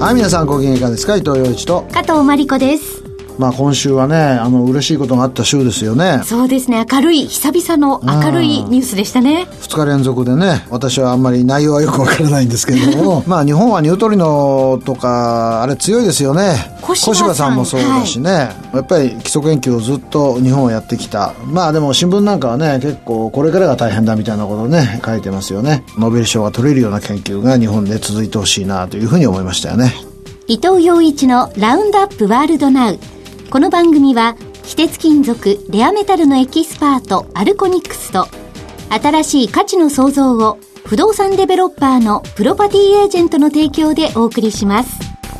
はい、皆さんご機嫌いかがですか。伊藤洋一と加藤真理子です。 今週はね、嬉しいことがあった週ですよね。 そうですね、明るい、久々の明るいニュースでしたね。 2日連続でね、私はあんまり内容はよくわからないんですけれども日本はニュートリノとかあれ強いですよね。小柴さんもそうだしね、やっぱり基礎研究をずっと日本はやってきた。でも新聞なんかはね、結構これからが大変だみたいなことをね書いてますよね。ノーベル賞が取れるような研究が日本で続いてほしいなというふうに思いましたよね。 伊藤洋一のラウンドアップワールドナウ。この番組は非鉄金属レアメタルのエキスパートアルコニックスと新しい価値の創造を不動産デベロッパーのプロパティエージェントの提供でお送りします。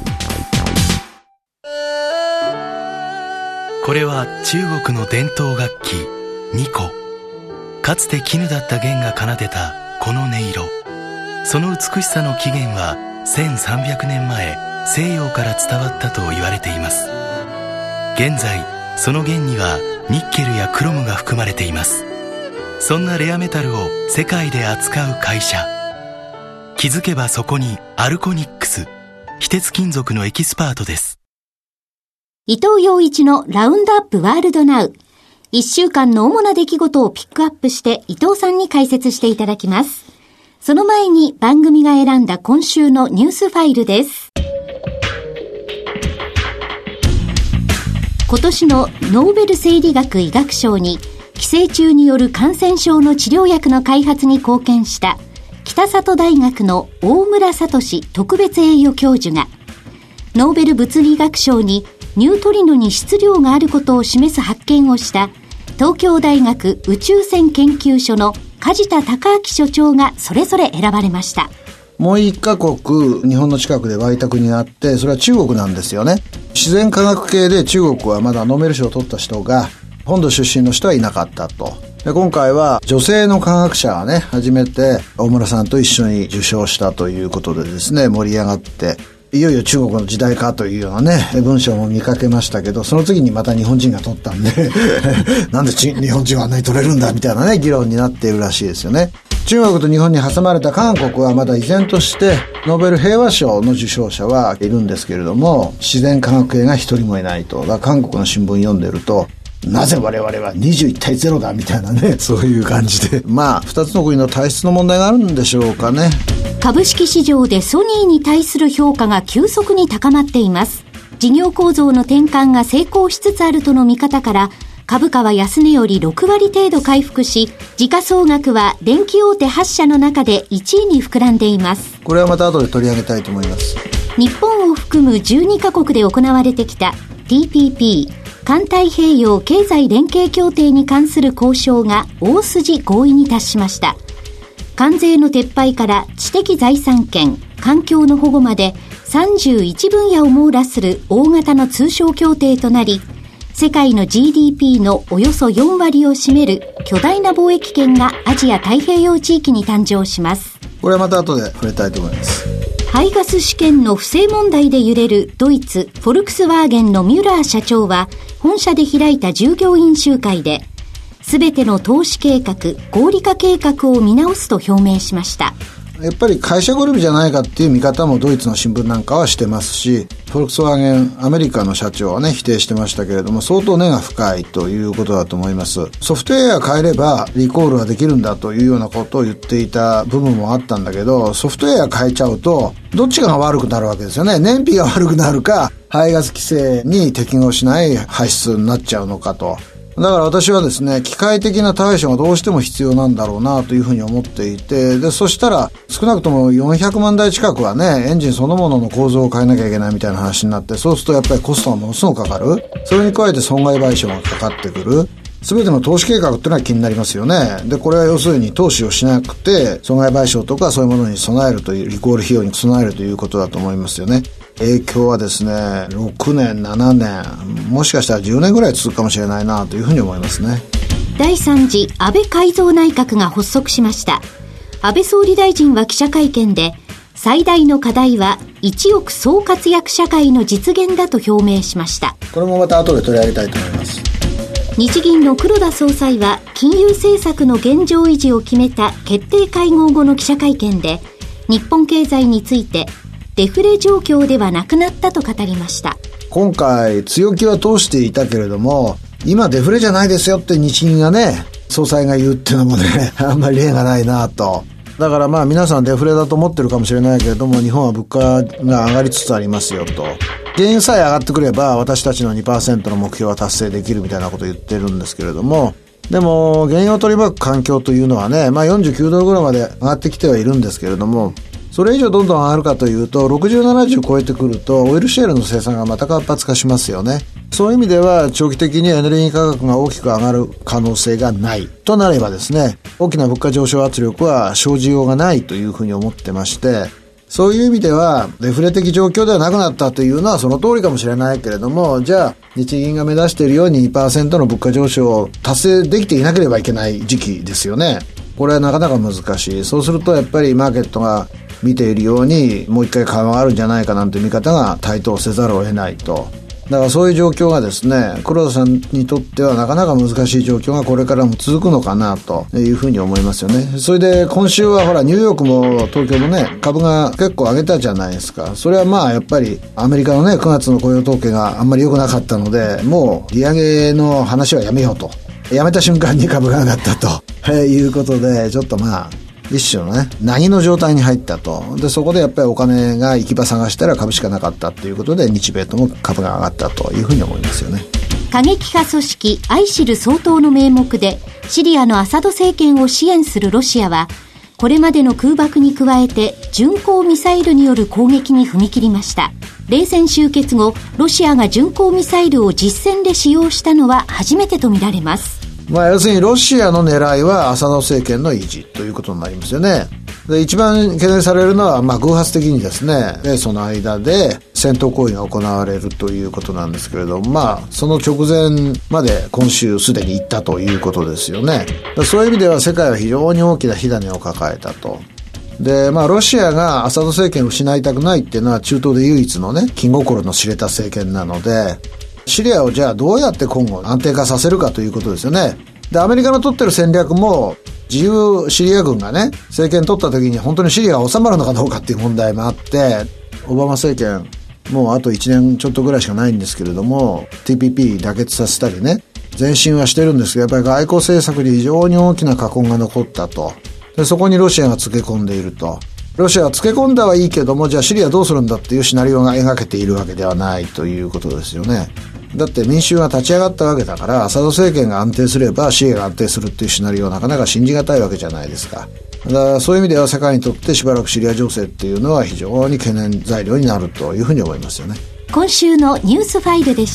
これは中国の伝統楽器二胡。かつて絹だった弦が奏でたこの音色、その美しさの起源は1300年前西洋から伝わったと言われています。現在その弦にはニッケルやクロムが含まれています。そんなレアメタルを世界で扱う会社、気づけばそこにアルコニックス、非鉄金属のエキスパートです。 伊藤洋一のラウンドアップワールドナウ。1週間の主な出来事をピックアップして伊藤さんに解説していただきます。その前に番組が選んだ今週のニュースファイルです。今年のノーベル生理学医学賞に寄生虫による感染症の治療薬の開発に貢献した北里大学の大村聡特別栄誉教授がノーベル物理学賞にニュートリノに質量があることを示す発見をした東京大学宇宙線研究所の梶田隆明所長がそれぞれ選ばれました。 もう一カ国日本の近くで湧いた国があって、それは中国なんですよね。自然科学系で中国はまだノーベル賞を取った人が本土出身の人はいなかったと。で今回は女性の科学者がね初めて大村さんと一緒に受賞したということでですね、盛り上がっていよいよ中国の時代かというようなね文章も見かけましたけど、その次にまた日本人が取ったんでなんで日本人はあんなに取れるんだみたいなね議論になっているらしいですよね。中国と日本に挟まれた韓国はまだ依然としてノーベル平和賞の受賞者はいるんですけれども、自然科学系が一人もいないと。だから韓国の新聞読んでると、なぜ我々は21対0だみたいなね、そういう感じで二つの国の体質の問題があるんでしょうかね。 株式市場でソニーに対する評価が急速に高まっています。事業構造の転換が成功しつつあるとの見方から株価は安値より6割程度回復し、時価総額は電気大手8社の中で1位に膨らんでいます。 これはまた後で取り上げたいと思います。 日本を含む12カ国で行われてきた TPP 環太平洋経済連携協定に関する交渉が大筋合意に達しました。関税の撤廃から知的財産権、環境の保護まで31分野を網羅する大型の通商協定となり、世界の GDP のおよそ4割を占める巨大な貿易圏がアジア太平洋地域に誕生します。 これはまた後で触れたいと思います。 排ガス試験の不正問題で揺れるドイツフォルクスワーゲンのミュラー社長は本社で開いた従業員集会で、全ての投資計画、合理化計画を見直すと表明しました。 やっぱり会社ぐるみじゃないかっていう見方もドイツの新聞なんかはしてますし、フォルクスワーゲンアメリカの社長はね否定してましたけれども、相当根が深いということだと思います。ソフトウェア変えればリコールができるんだというようなことを言っていた部分もあったんだけど、ソフトウェア変えちゃうとどっちかが悪くなるわけですよね。燃費が悪くなるか、排ガス規制に適合しない排出になっちゃうのかと。だから私はですね、機械的な対処がどうしても必要なんだろうなというふうに思っていて、でそしたら少なくとも400万台近くはねエンジンそのものの構造を変えなきゃいけないみたいな話になって、そうするとやっぱりコストがものすごくかかる。それに加えて損害賠償がかかってくる。全ての投資計画っていうのは気になりますよね。でこれは要するに投資をしなくて損害賠償とかそういうものに備えるという、リコール費用に備えるということだと思いますよね。影響はですね6年7年もしかしたら10年ぐらい続くかもしれないなというふうに思いますね。 第3次安倍改造内閣が発足しました。安倍総理大臣は記者会見で、最大の課題は一億総活躍社会の実現だと表明しました。 これもまた後で取り上げたいと思います。 日銀の黒田総裁は金融政策の現状維持を決めた決定会合後の記者会見で、日本経済についてデフレ状況ではなくなったと語りました。 今回強気は通していたけれども、今デフレじゃないですよって日銀がね、総裁が言うっていうのもねあんまり例がないなと。だからまあ皆さんデフレだと思ってるかもしれないけれども、日本は物価が上がりつつありますよと。原油さえ上がってくれば私たちの 2% の目標は達成できるみたいなことを言ってるんですけれども、でも原油を取り巻く環境というのはね、まあ49ドルぐらいまで上がってきてはいるんですけれども、それ以上どんどん上がるかというと、60、70超えてくるとオイルシェールの生産がまた活発化しますよね。そういう意味では長期的にエネルギー価格が大きく上がる可能性がないとなればですね、大きな物価上昇圧力は生じようがないというふうに思ってまして、そういう意味ではデフレ的状況ではなくなったというのはその通りかもしれないけれども、じゃあ日銀が目指しているように 2% の物価上昇を達成できていなければいけない時期ですよね。これはなかなか難しい。そうするとやっぱりマーケットが見ているようにもう一回緩和があるんじゃないかなんて見方が台頭せざるを得ないと。だからそういう状況がですね、黒田さんにとってはなかなか難しい状況がこれからも続くのかなというふうに思いますよね。それで今週はほらニューヨークも東京もね、株が結構上げたじゃないですか。それはまあやっぱりアメリカのね9月の雇用統計があんまり良くなかったので、もう利上げの話はやめようと。やめた瞬間に株が上がったということで、ちょっとまあ一種のね、凪の状態に入ったと。で、そこでやっぱりお金が行き場探したら株しかなかったということで、日米とも株が上がったというふうに思いますよね。 過激派組織アイシル掃討の名目でシリアのアサド政権を支援するロシアは、これまでの空爆に加えて巡航ミサイルによる攻撃に踏み切りました。冷戦終結後、ロシアが巡航ミサイルを実戦で使用したのは初めてとみられます。 まあ要するにロシアの狙いはアサド政権の維持ということになりますよね。で、一番懸念されるのはまあ偶発的にですね、その間で戦闘行為が行われるということなんですけれども、まあその直前まで今週すでに行ったということですよね。そういう意味では世界は非常に大きな火種を抱えたと。で、まあロシアがアサド政権を失いたくないっていうのは中東で唯一のね、気心の知れた政権なので、シリアをじゃあどうやって今後安定化させるかということですよね。で、アメリカの取ってる戦略も、自由シリア軍がね、政権取った時に本当にシリアが収まるのかどうかっていう問題もあって、オバマ政権、もうあと1年ちょっとぐらいしかないんですけれども、TPP 妥結させたりね、前進はしてるんですけど、やっぱり外交政策で非常に大きな禍根が残ったと。で、そこにロシアがつけ込んでいると。ロシアはつけ込んだはいいけども、じゃあシリアどうするんだっていうシナリオが描けているわけではないということですよね。だって民衆が立ち上がったわけだから、アサド政権が安定すればシリアが安定するっていうシナリオはなかなか信じがたいわけじゃないですか。だからそういう意味では世界にとってしばらくシリア情勢っていうのは非常に懸念材料になるというふうに思いますよね。 今週のニュースファイルでした。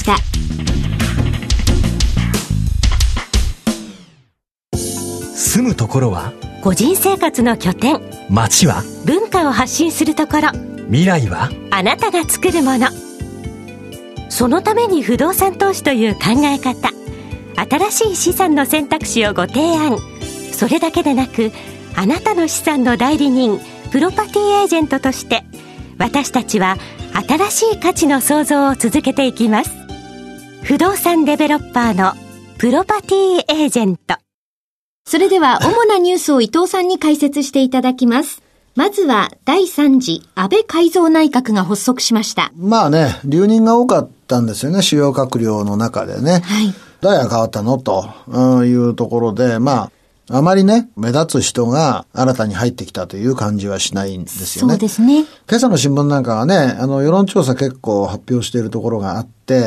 住むところは個人生活の拠点、 街は文化を発信するところ、 未来はあなたが作るもの。そのために不動産投資という考え方、新しい資産の選択肢をご提案。それだけでなく、あなたの資産の代理人、プロパティエージェントとして私たちは新しい価値の創造を続けていきます。不動産デベロッパーのプロパティエージェント。 それでは主なニュースを伊藤さんに解説していただきます。まずは第3次安倍改造内閣が発足しました。 まあね、留任が多かったんですよね、主要閣僚の中でね。 はい。 誰が変わったのというところで、まあ、あまりね、目立つ人が新たに入ってきたという感じはしないんですよね。 そうですね。 今朝の新聞なんかはね、世論調査結構発表しているところがあって、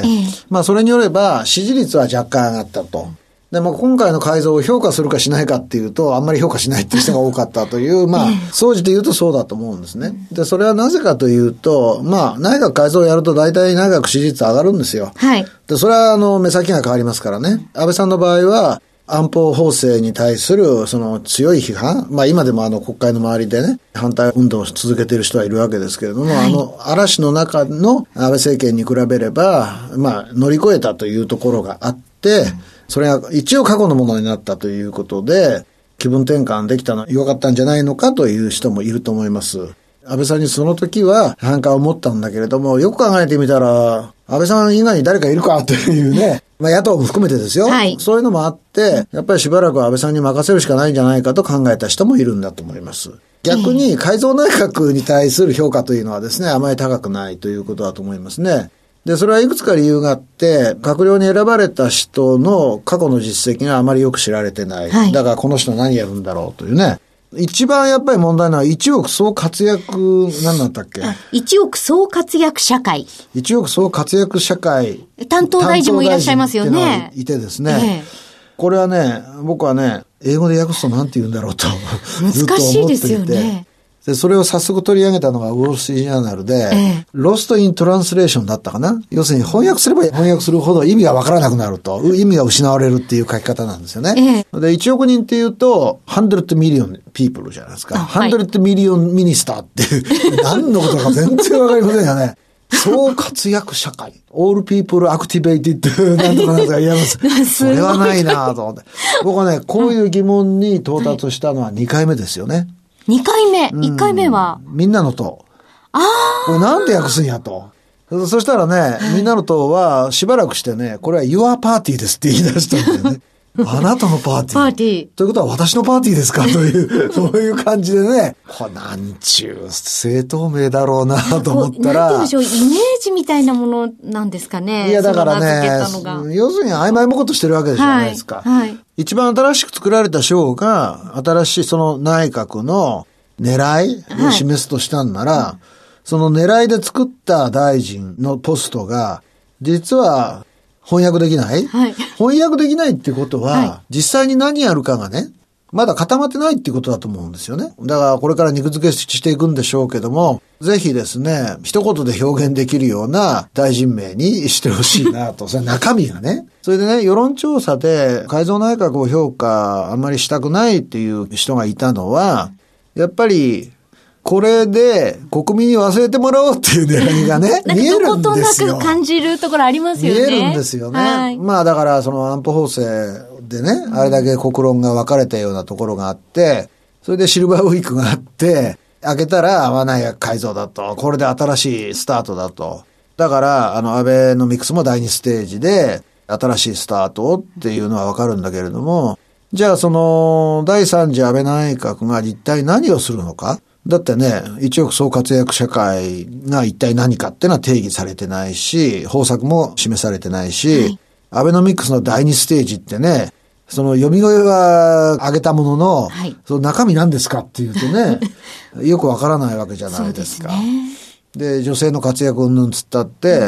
まあそれによれば支持率は若干上がったと。でも今回の改造を評価するかしないかっていうと、あんまり評価しないっていう人が多かったという、まあ、総じて言うとそうだと思うんですね。で、それはなぜかというと、まあ、内閣改造をやると大体内閣支持率上がるんですよ。 はい。 で、それは目先が変わりますからね。安倍さんの場合は、安保法制に対するその強い批判、まあ今でも国会の周りでね、反対運動を続けている人はいるわけですけれども、はい、嵐の中の安倍政権に比べれば、まあ乗り越えたというところがあって、それが一応過去のものになったということで、気分転換できたの良かったんじゃないのかという人もいると思います。安倍さんにその時は反感を持ったんだけれども、よく考えてみたら、安倍さん以外に誰かいるかというね、まあ野党も含めてですよ、はい。そういうのもあって、やっぱりしばらく安倍さんに任せるしかないんじゃないかと考えた人もいるんだと思います。 逆に改造内閣に対する評価というのはですね、あまり高くないということだと思いますね。で、それはいくつか理由があって、閣僚に選ばれた人の過去の実績があまりよく知られてない。 はい、 だからこの人何やるんだろうというね。一番やっぱり問題なのは一億総活躍、何だったっけ？ 一億総活躍社会。 一億総活躍社会。 担当大臣もいらっしゃいますよね。 いてですね。これはね、僕はね、英語で訳すと何て言うんだろうとずっと思っていて。難しいですよね。で、それを早速取り上げたのがウォールストリートジャーナルで、ロストイントランスレーションだったかな。要するに翻訳すれば翻訳するほど意味がわからなくなると、意味が失われるっていう書き方なんですよね。で、1億人っていうと、100 million people じゃないですか。100 million minister っていう、何のことか全然わかりませんよね。総活躍社会。all people activated なんとかなんとか言います。それはないなと思って。僕はね、こういう疑問に到達したのは2回目ですよね。 2回目 ?1 回目は、 みんなの党。これなんで訳すんやと。そしたらね、みんなの党はしばらくしてね、これは your party ですって言い出したんだよね。あなたのパーティー。ということは私のパーティーですかという、そういう感じでね、これなんちゅう正当名だろうなと思ったら。 なんて言うんでしょう、イメージみたいなものなんですかね。 いやだからね、要するに曖昧もことしてるわけじゃないですか。一番新しく作られた章が、新しいその内閣の狙いを示すとしたんなら、その狙いで作った大臣のポストが、実は、翻訳できない、翻訳できないってことは、実際に何やるかがね、まだ固まってないっていうことだと思うんですよね。だからこれから肉付けしていくんでしょうけども、ぜひですね、一言で表現できるような大臣名にしてほしいなと。それ中身がね。それでね、世論調査で改造内閣を評価あんまりしたくないっていう人がいたのは、やっぱり、これで国民に忘れてもらおうっていう狙いがね、見えるんですよ。 どことなく感じるところありますよね。 見えるんですよね。まあだからその安保法制でね、あれだけ国論が分かれたようなところがあって、それでシルバーウィークがあって、開けたら内閣改造だと、これで新しいスタートだと。だから安倍ノミクスも第2ステージで新しいスタートっていうのは分かるんだけれども、じゃあその第3次安倍内閣が一体何をするのか。だってね、一億総活躍社会が一体何かってのは定義されてないし、方策も示されてないし、アベノミクスの第2ステージってね、その読み声は上げたものの、その中身何ですかっていうとね、よくわからないわけじゃないですか。で、女性の活躍云々つったって、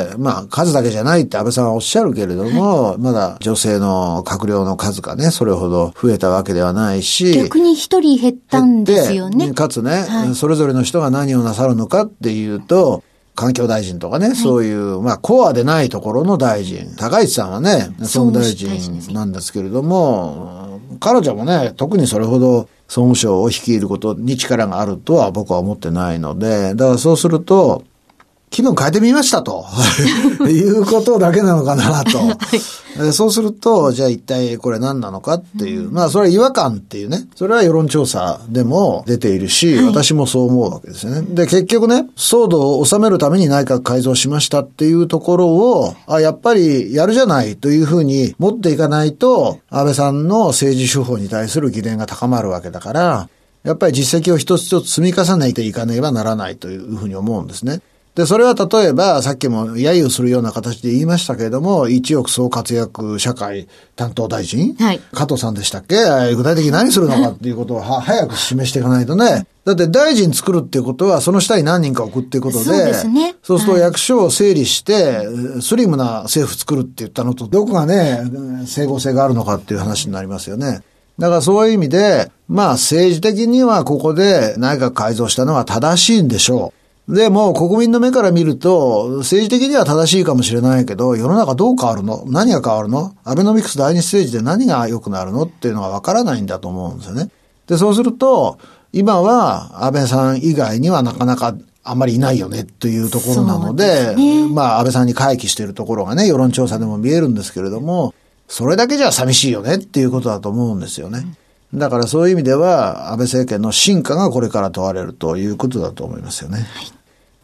まあ数だけじゃないって安倍さんはおっしゃるけれども、まだ女性の閣僚の数がね、それほど増えたわけではないし、 逆に一人減ったんですよね。 かつね、それぞれの人が何をなさるのかっていうと、環境大臣とかね、そういう、まあコアでないところの大臣、高市さんはね、総務大臣なんですけれども、彼女もね、特にそれほど総務省を率いることに力があるとは僕は思ってないので、だからそうすると、気分変えてみましたということだけなのかなと。そうすると、じゃあ一体これ何なのかっていう、まあそれは違和感っていうね、それは世論調査でも出ているし、私もそう思うわけですよね。で、結局ね、騒動を収めるために内閣改造しましたっていうところを、やっぱりやるじゃないというふうに持っていかないと、安倍さんの政治手法に対する疑念が高まるわけだから、やっぱり実績を一つ一つ積み重ねていかねばならないというふうに思うんですね。で、それは例えば、さっきも揶揄するような形で言いましたけれども、一億総活躍社会担当大臣、加藤さんでしたっけ？具体的に何するのかっていうことを早く示していかないとね。だって大臣作るっていうことは、その下に何人か置くっていうことで、そうですね。そうすると役所を整理して、スリムな政府作るって言ったのと、どこがね、整合性があるのかっていう話になりますよね。だからそういう意味で、まあ政治的にはここで内閣改造したのは正しいんでしょう。でも国民の目から見ると政治的には正しいかもしれないけど世の中どう変わるの？何が変わるの？アベノミクス第2ステージで何が良くなるのっていうのがわからないんだと思うんですよね。で、そうすると今は安倍さん以外にはなかなかあんまりいないよねというところなので、まあ安倍さんに回帰しているところがね、世論調査でも見えるんですけれども、それだけじゃ寂しいよねっていうことだと思うんですよね。だからそういう意味では安倍政権の真価がこれから問われるということだと思いますよね。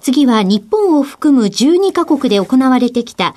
次は日本を含む12カ国で行われてきた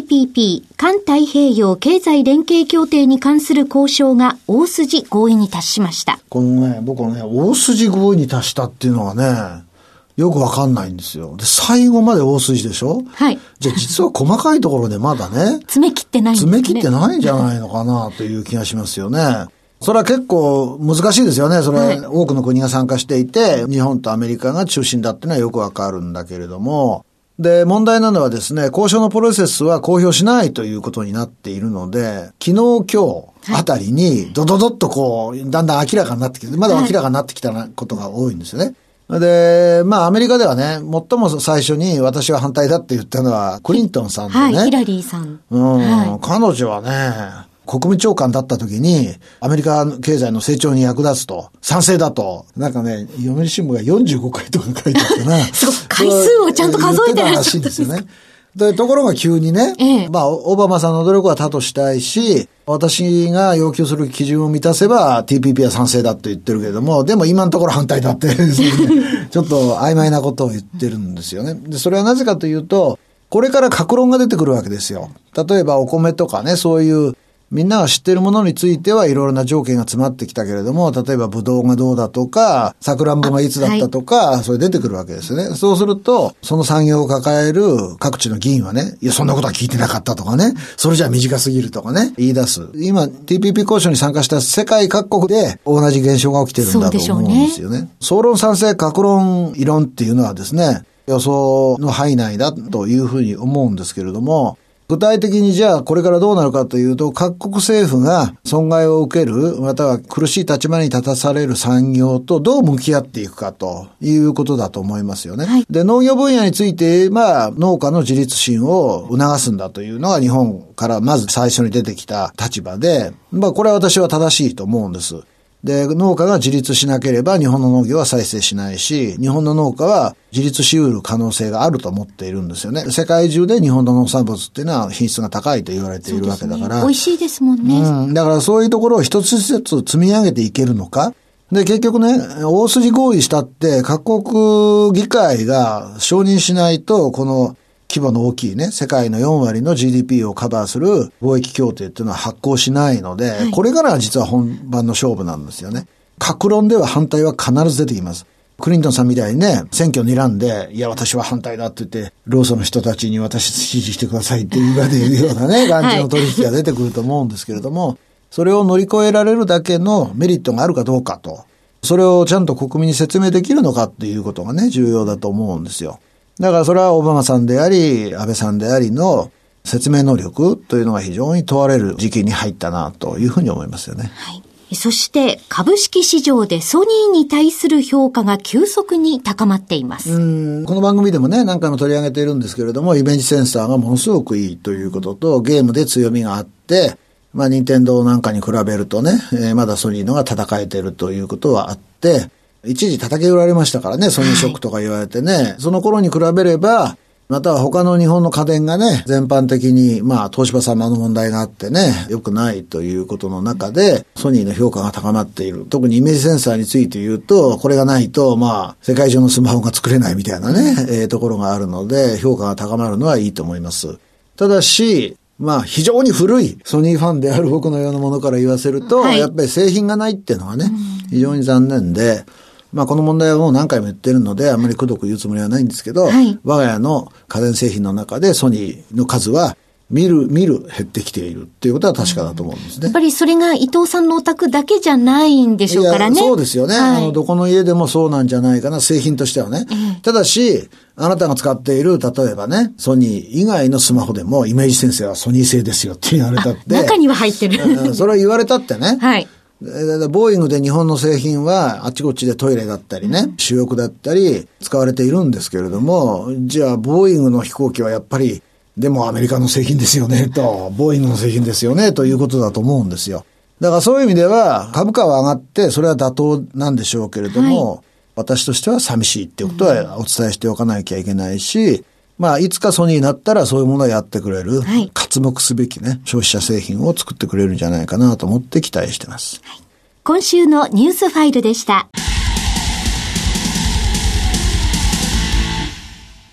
TPP 環太平洋経済連携協定に関する交渉が大筋合意に達しました。 このね、僕はね、大筋合意に達したっていうのはね、よくわかんないんですよ。で、最後まで大筋でしょ？ はい。 じゃあ実は細かいところでまだね、 詰め切ってないんですね。 詰め切ってないんじゃないのかなという気がしますよね。それは結構難しいですよね。それ、はい、多くの国が参加していて、日本とアメリカが中心だっていうのはよくわかるんだけれども、で、問題なのはですね、交渉のプロセスは公表しないということになっているので、昨日今日あたりにドドドッとこう、だんだん明らかになってきて、まだ明らかになってきたことが多いんですよね。で、まあアメリカではね、最も最初に私は反対だって言ったのはクリントンさんでね。 はい、ヒラリーさん。 はい、彼女はね、国務長官だった時に、アメリカ経済の成長に役立つと、賛成だと、なんかね、読売新聞が45回とか書いてあってね。 すごい、回数をちゃんと数えてらっしゃるんですよね。で、ところが急にね、まあ、オバマさんの努力は多としたいし、私が要求する基準を満たせば TPP は賛成だと言ってるけれども、でも今のところ反対だって、ちょっと曖昧なことを言ってるんですよね。で、それはなぜかというと、これから各論が出てくるわけですよ。例えばお米とかね、そういう、みんなが知っているものについてはいろいろな条件が詰まってきたけれども、例えばブドウがどうだとか、さくらんぼがいつだったとか、それ出てくるわけですね。そうすると、その産業を抱える各地の議員はね、いや、そんなことは聞いてなかったとかね、それじゃ短すぎるとかね、言い出す。今、TPP 交渉に参加した世界各国で同じ現象が起きてるんだと思うんですよね。総論賛成、各論、異論っていうのはですね、予想の範囲内だというふうに思うんですけれども、具体的にじゃあこれからどうなるかというと、各国政府が損害を受ける、または苦しい立場に立たされる産業とどう向き合っていくかということだと思いますよね。はい、で、農業分野については農家の自立心を促すんだというのが日本からまず最初に出てきた立場で、まあこれは私は正しいと思うんです。で、農家が自立しなければ日本の農業は再生しないし、日本の農家は自立し得る可能性があると思っているんですよね。世界中で日本の農産物っていうのは品質が高いと言われているわけだから。 美味しいですもんね。 だからそういうところを一つ一つ積み上げていけるのか。で、結局ね、大筋合意したって各国議会が承認しないと、この規模の大きいね、世界の4割の GDP をカバーする貿易協定っていうのは発行しないので、はい、これからは実は本番の勝負なんですよね。各論では反対は必ず出てきます。クリントンさんみたいにね、選挙に睨んで、いや私は反対だって言って、労組の人たちに私支持してくださいって言われるようなね、感じの取引が出てくると思うんですけれども、それを乗り越えられるだけのメリットがあるかどうかと、それをちゃんと国民に説明できるのかっていうことがね、重要だと思うんですよ。だからそれはオバマさんであり、安倍さんでありの説明能力というのが非常に問われる時期に入ったなというふうに思いますよね。 はい。そして株式市場でソニーに対する評価が急速に高まっています。 この番組でもね、何回も取り上げているんですけれども、イメージセンサーがものすごくいいということと、ゲームで強みがあって、まあ、任天堂なんかに比べるとね、まだソニーのが戦えているということはあって、一時叩き売られましたからね、ソニーショックとか言われてね、はい、その頃に比べれば、または他の日本の家電がね、全般的に、まあ、東芝様の問題があってね、良くないということの中で、ソニーの評価が高まっている。特にイメージセンサーについて言うと、これがないと、まあ、世界中のスマホが作れないみたいなね、ところがあるので、評価が高まるのはいいと思います。ただし、まあ、非常に古いソニーファンである僕のようなものから言わせると、はい、やっぱり製品がないっていうのはね、非常に残念で、まあこの問題はもう何回も言ってるのであんまりくどく言うつもりはないんですけど、はい、我が家の家電製品の中でソニーの数は見る減ってきているっていうことは確かだと思うんですね。 やっぱりそれが伊藤さんのお宅だけじゃないんでしょうからね。 そうですよね、はい、どこの家でもそうなんじゃないかな、製品としてはね。ただしあなたが使っている例えばね、ソニー以外のスマホでもイメージセンサーはソニー製ですよって言われたって、 中には入ってるそれは言われたってね、 はい、 ボーイングで日本の製品はあちこちでトイレだったりね、主翼だったり使われているんですけれども、じゃあボーイングの飛行機はやっぱりでもアメリカの製品ですよねと、ボーイングの製品ですよねということだと思うんですよ。だからそういう意味では株価は上がってそれは妥当なんでしょうけれども、はい、私としては寂しいっていうことはお伝えしておかなきゃいけないし、まあ、いつかソニーになったらそういうものをやってくれる、はい、刮目すべきね、消費者製品を作ってくれるんじゃないかなと思って期待してます。 はい、今週のニュースファイルでした。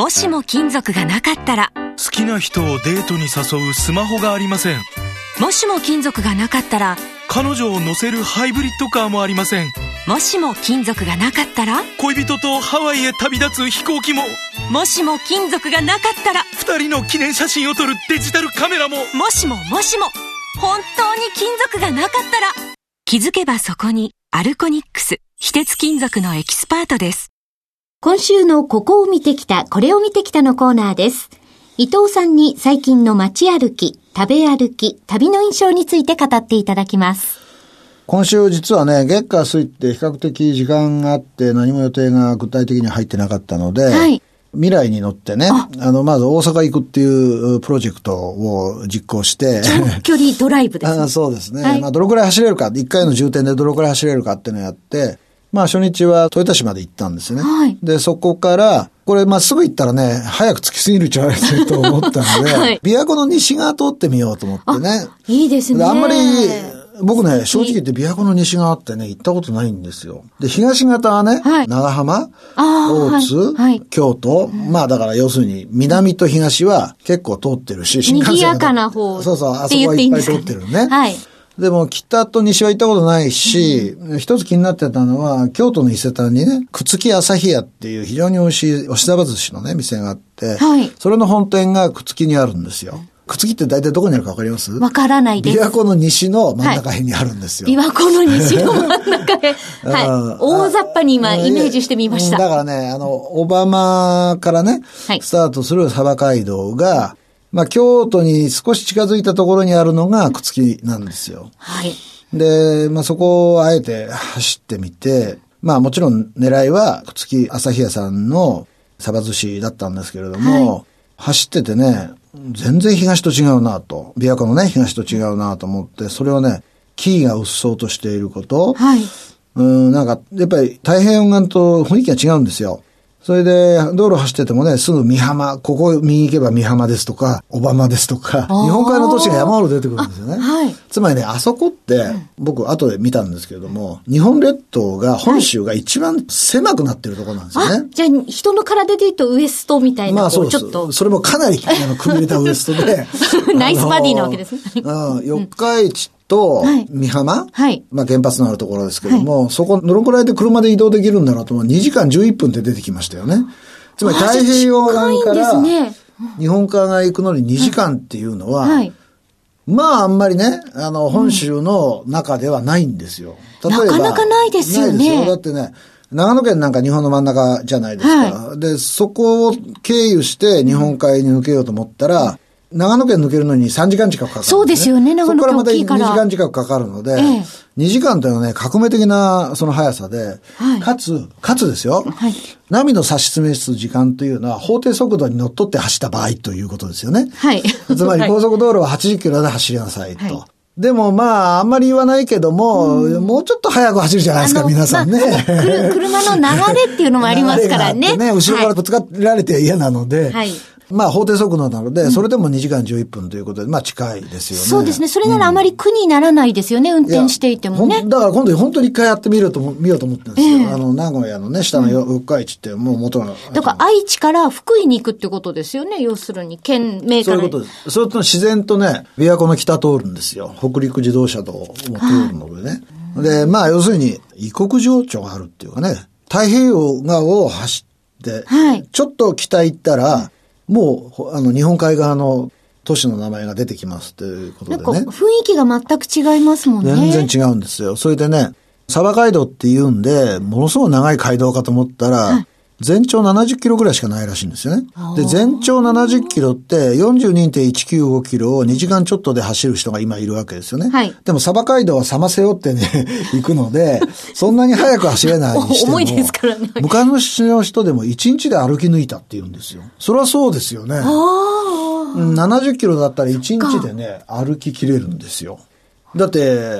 もしも金属がなかったら。 好きな人をデートに誘うスマホがありません。 もしも金属がなかったら。 彼女を乗せるハイブリッドカーもありません。 もしも金属がなかったら。 恋人とハワイへ旅立つ飛行機も。 もしも金属がなかったら。 二人の記念写真を撮るデジタルカメラも。 もしももしも本当に金属がなかったら。気づけばそこにアルコニックス、非鉄金属のエキスパートです。 今週のここを見てきた、これを見てきたのコーナーです。伊藤さんに最近の街歩き、食べ歩き、旅の印象について語っていただきます。 今週実はね、月火水って比較的時間があって何も予定が具体的に入ってなかったので、はい、未来に乗ってね、まず大阪行くっていうプロジェクトを実行して。 長距離ドライブですね。 そうですね。はい、どのくらい走れるか、1回の充填でどのくらい走れるかっていうのをやって、初日は豊田市まで行ったんですね。はい、で、そこから、これすぐ行ったらね、早く着きすぎるんじゃないかと思ったので、はい、琵琶湖の西側通ってみようと思ってね。 いいですね。 であんまり、僕ね、正直言って琵琶湖の西側ってね、行ったことないんですよ。で、東方はね、はい、長浜、大津、はい、京都、だから要するに南と東は結構通ってるし、 新幹線賑やかな方。 そうそう、あそこはいっぱい通ってるね。はい。でも北と西は行ったことないし、一つ気になってたのは、京都の伊勢丹にね、朽木朝日屋っていう非常に美味しい押し寿司のね、店があって、はい、それの本店が朽木にあるんですよ。朽木って大体どこにあるかわかります？ わからないです。 琵琶湖の西の真ん中辺にあるんですよ。 はい、琵琶湖の西の真ん中辺。はい。大雑把に今イメージしてみました。 だからね、小浜からね、はい、スタートする鯖街道が、京都に少し近づいたところにあるのが朽木なんですよ。はい。で、そこをあえて走ってみて、もちろん狙いは朽木朝日屋さんのサバ寿司だったんですけれども、はい、走っててね、全然東と違うなと。琵琶湖のね、東と違うなと思って、それをね、木々がうっそうとしていること。はい。やっぱり太平洋岸と雰囲気が違うんですよ。それで、道路走っててもね、すぐ美浜、ここ右行けば美浜ですとか、小浜ですとか、日本海の都市が山ほど出てくるんですよね。はい。つまりね、あそこって、僕後で見たんですけれども、日本列島が、本州が一番狭くなってるところなんですよね。 じゃあ、人の体で言うとウエストみたいな。 そうです。ちょっと。それもかなり、くびれたウエストで。 ナイスバディなわけですね。 四日市と、美浜、はい。原発のあるところですけども、はい、そこ、どのくらいで車で移動できるんだろうと、2時間11分って出てきましたよね。つまり太平洋岸から、日本海側行くのに2時間っていうのは、はい、あんまりね、本州の中ではないんですよ。 例えばなかなかないですよね。ないですよ。 だってね、長野県なんか日本の真ん中じゃないですか。はい、で、そこを経由して日本海に抜けようと思ったら、長野県抜けるのに3時間近くかかる、ね。そうですよね、長野県大きいから。そこからまた2時間近くかかるので、2時間というのはね、革命的なその速さで、はい、かつですよ、はい、ナビの指し示す時間というのは法定速度にのっとって走った場合ということですよね。はい。つまり高速道路は80キロで走りなさいと。はい、でもあんまり言わないけども、もうちょっと早く走るじゃないですか、皆さんね。 車の流れっていうのもありますからね。 ね、後ろからぶつかられて嫌なので、はい。法定速度なので、それでも2時間11分ということで、近いですよね。 そうですね。それならあまり苦にならないですよね、運転していてもね。 だから今度本当に一回やってみようと思ってるんですよ。名古屋のね、下の四日市ってもう元が。 だから愛知から福井に行くってことですよね、要するに。県名から。 そういうことです。それと自然とね、琵琶湖の北通るんですよ。北陸自動車道も通るのでね。で、要するに異国情緒があるっていうかね、太平洋側を走って、はい、ちょっと北行ったら、もう、日本海側の都市の名前が出てきますということでね。 なんか雰囲気が全く違いますもんね。 全然違うんですよ。それでね、鯖街道って言うんで、ものすごい長い街道かと思ったら、はい、全長70キロぐらいしかないらしいんですよね。で、全長70キロって 42.195 キロを2時間ちょっとで走る人が今いるわけですよね。はい。でも鯖街道は様背負ってね、行くので、そんなに速く走れないにしても。 重いですからね。 昔の人でも1日で歩き抜いたって言うんですよ。それはそうですよね。70キロだったら1日でね、歩ききれるんですよ。だって、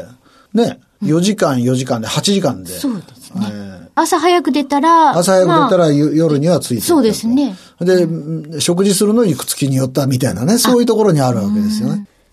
ね、4時間で8時間で。 そうですね。朝早く出たら、 夜には着いてる。 そうですね。 で、食事するのに朽木に寄ったみたいなね、そういうところにあるわけですよね。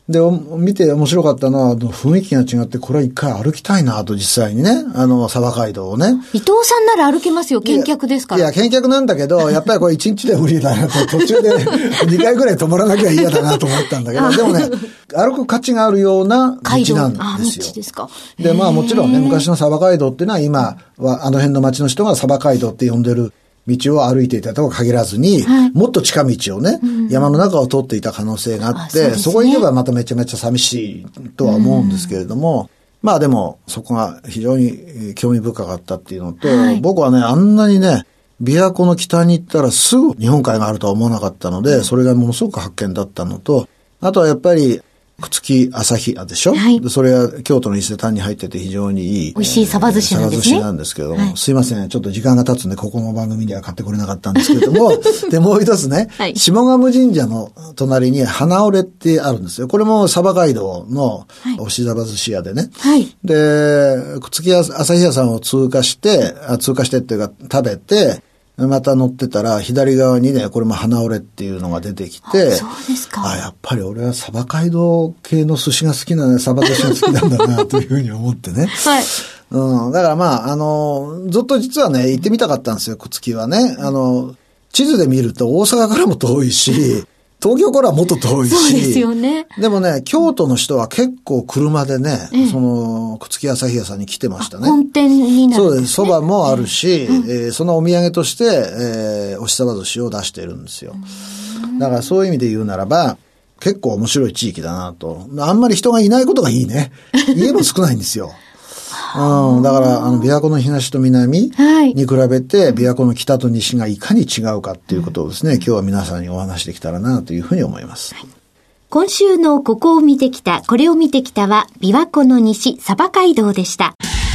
で、見て面白かったのは、雰囲気が違って、これは一回歩きたいなと、実際にね、鯖街道をね。 伊藤さんなら歩けますよ、見客ですから。 いや、見客なんだけど、やっぱりこれ1日で無理だなと、途中で2回ぐらい止まらなきゃ嫌だなと思ったんだけど、でもね、歩く価値があるような道なんですよ。 道ですか。 で、まあもちろんね、昔の鯖街道っていうのは今は、あの辺の町の人が鯖街道って呼んでる道を歩いていたとは限らずに、もっと近道をね、山の中を通っていた可能性があって、そこに行けばまためちゃめちゃ寂しいとは思うんですけれども、まあでも、そこが非常に興味深かったっていうのと、僕はね、あんなにね、琵琶湖の北に行ったらすぐ日本海があるとは思わなかったので、それがものすごく発見だったのと、あとはやっぱり、朽木旭屋でしょ、でそれは京都の伊勢丹に入ってて非常にいい。 美味しい鯖寿司なんですね。 鯖寿司なんですけども、すいません。ちょっと時間が経つんで、ここの番組には買ってこれなかったんですけれども、で、もう一つね、下鴨神社の隣に花折れってあるんですよ。これも鯖街道の押し鯖寿司屋でね。で、朽木旭屋さんを通過してっていうか食べて、また乗ってたら、左側にね、これも花折れっていうのが出てきて、 そうですか。 やっぱり俺は鯖街道系の寿司が好きなね、鯖寿司が好きなんだな、というふうに思ってね。だからまあ、ずっと実はね、行ってみたかったんですよ、朽木はね。地図で見ると大阪からも遠いし、東京からはもっと遠いし。 そうですよね。 でもね、京都の人は結構車でね、朽木旭屋さんに来てましたね。 本店になるんですね。 そうです。蕎麦もあるし、そのお土産として、押し鯖寿司を出しているんですよ。だからそういう意味で言うならば、結構面白い地域だなと。あんまり人がいないことがいいね。家も少ないんですよ。だから、琵琶湖の東と南に比べて、琵琶湖の北と西がいかに違うかっていうことをですね、今日は皆さんにお話できたらなというふうに思います。 今週のここを見てきた、これを見てきたは、琵琶湖の西、鯖街道でした。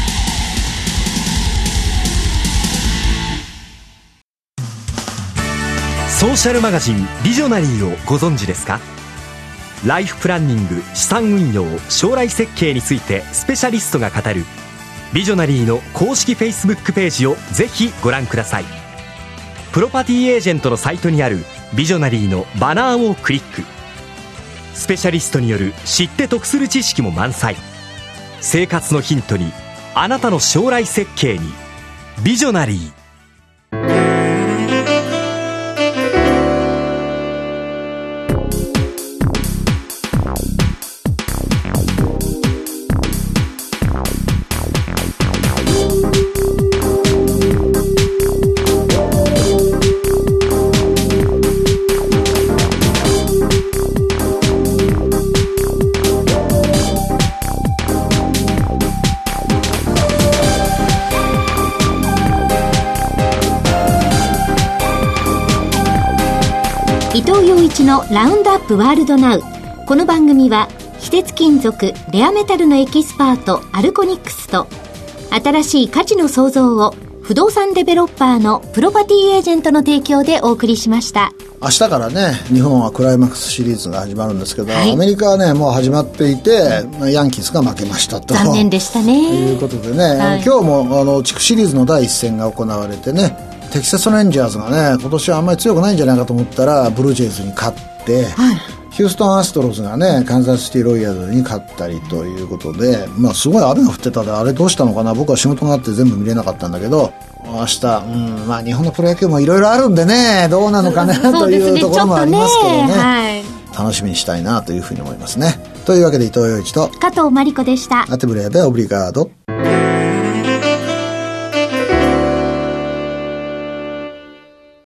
ソーシャルマガジンビジョナリーをご存知ですか？ライフプランニング、資産運用、将来設計についてスペシャリストが語るビジョナリーの公式 Facebook ページをぜひご覧ください。プロパティエージェントのサイトにあるビジョナリーのバナーをクリック。スペシャリストによる知って得する知識も満載。生活のヒントに、あなたの将来設計にビジョナリー。 伊藤洋一のラウンドアップワールドナウ。この番組は非鉄金属レアメタルのエキスパートアルコニックスと、新しい価値の創造を不動産デベロッパーのプロパティエージェントの提供でお送りしました。 明日からね、日本はクライマックスシリーズが始まるんですけど、アメリカはねもう始まっていて、ヤンキースが負けましたと。 残念でしたね。 ということでね、今日も地区シリーズの第一戦が行われてね、テキサスレンジャーズがね今年はあんまり強くないんじゃないかと思ったらブルージェイズに勝って、ヒューストンアストロズがねカンザスシティロイヤルズに勝ったりということで、すごい雨が降ってたで、あれどうしたのかな、僕は仕事があって全部見れなかったんだけど、明日、日本のプロ野球もいろいろあるんでね、どうなのかなというところもありますけどね、楽しみにしたいなというふうに思いますね。というわけで伊藤洋一と加藤真理子でした。 アテブレーベオブリガード。